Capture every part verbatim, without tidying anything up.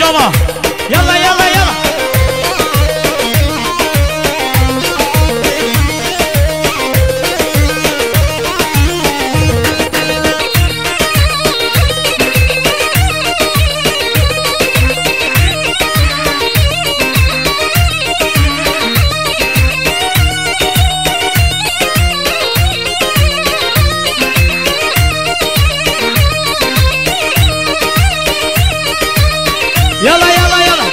شما يلا يلا يلا يلا يلا يلا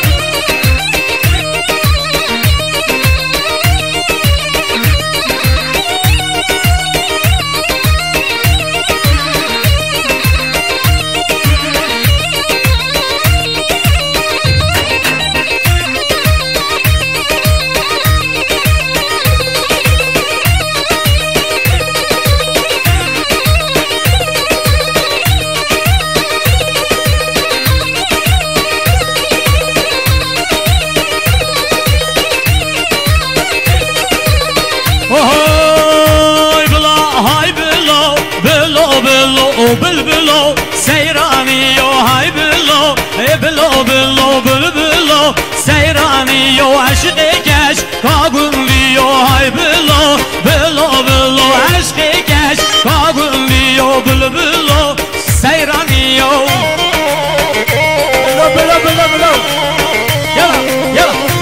بلبلو سيراني يو هاي بلو بلو بلو بلبلو سيراني يو عشقكش كاغن ليو هاي بلو بلو بلو عشقكش كاغن ليو بلبلو سيراني يو بلو بلو بلو بلو يلا يلا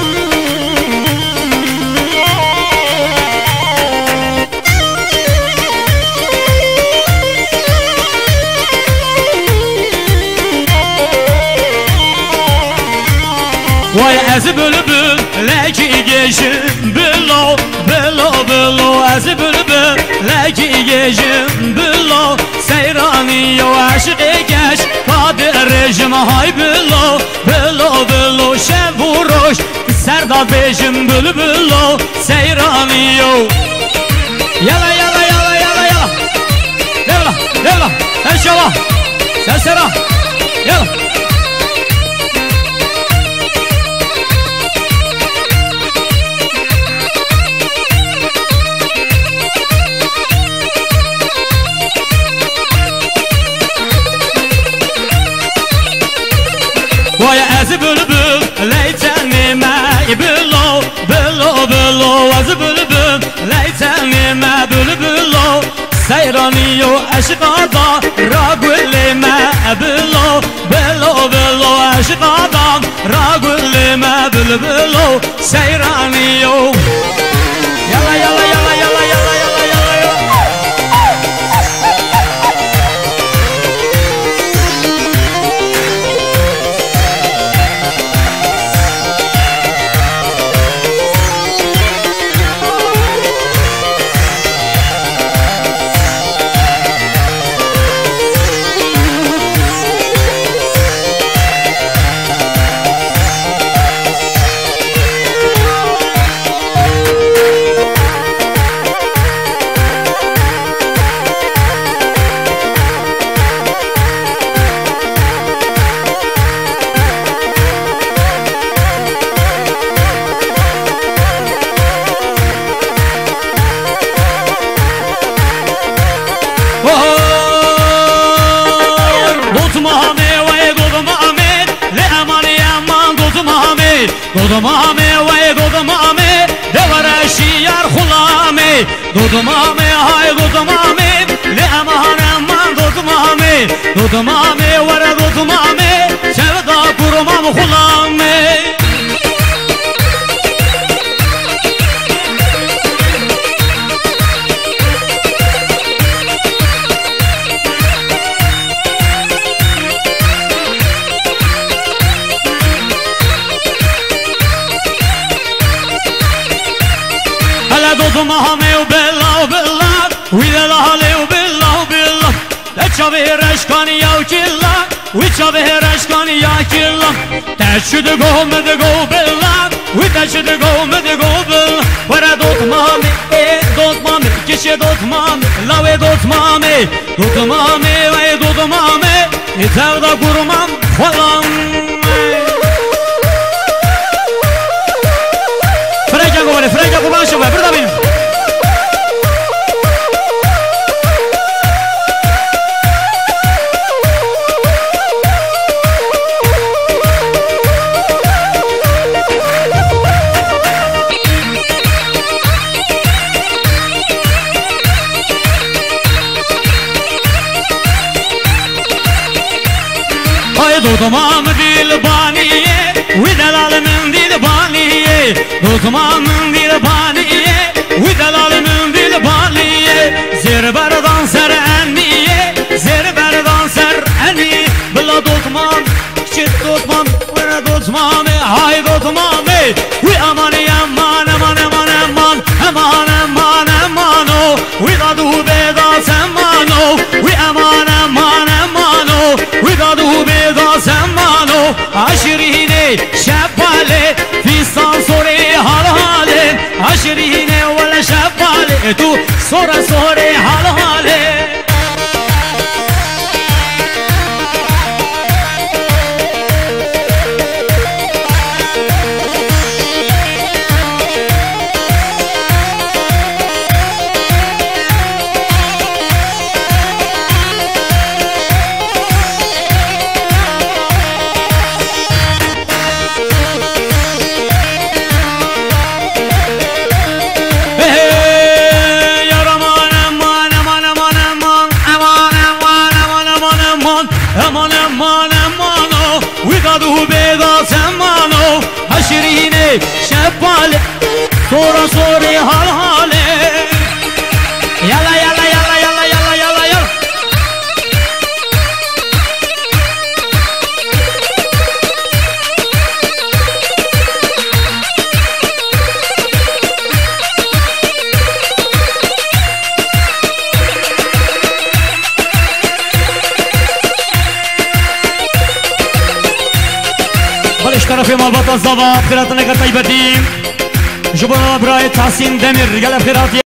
وای از بلبل لکی گشم بلو بلو بلو از بلبل لکی گشم بلو سیرانی و عشق گش قادر رژم های بلو بلو بلو شب و روش سرداد بشم بلبلو سیرانی و یلا یلا یلا یلا یلا یلا یلا انشالله سرسرا یلا وای از بلبل لیتنی مای بلو بلو بلو از بلبل لیتنی ما بلبلو سیرانی و عشقادا را گل ما بلو بلو بلو عشقادا را گل ما بلبلو سیرانی و یلا یلا یلا یلا یلا یلا یلا دودمامي وای دودمامي دورشی یار خلامی دودمامي های دودمامي لامهان من دودمامي دودمامي ور دودمامي sevda kurmam خلامی دودمامي وبالله وبالله ويا الهالي وبالله وبالله تشابه رشكاني يا كلا وتشابه رشكاني يا كلا تشد قوم دقو بالله وتشد قوم دقو بالله ورا دودمامي ايه دودمامي كيش دودمامي لا وي دودمامي دودمامي وي دودمامي يتاودا قرمام خلامي فريجا قولي فريجا قربان شوفه بردا بينو دوتمانın dil baniye Uy delalının dil baniye Zirberdan ser enniye Zirberdan ser enniye Bila dotman Çit dotman Vira dotman Hay dotman Uy aman aman aman aman aman Aman aman aman Uy dadu beda semano Uy aman aman aman Uy dadu beda semano Aşirine şebbale Fistan sore hal hale Aşirine vela şebbale Tu sora sore hal hale Aman aman aman o Uygadu beda semano Haşirine şebbale Sonra sonra hal hale Yala yala yala yala yala yala yala طرف مالبات الزبا بخيرات نقطة يبدين جبنا براي تحسين دمر قال بخيرات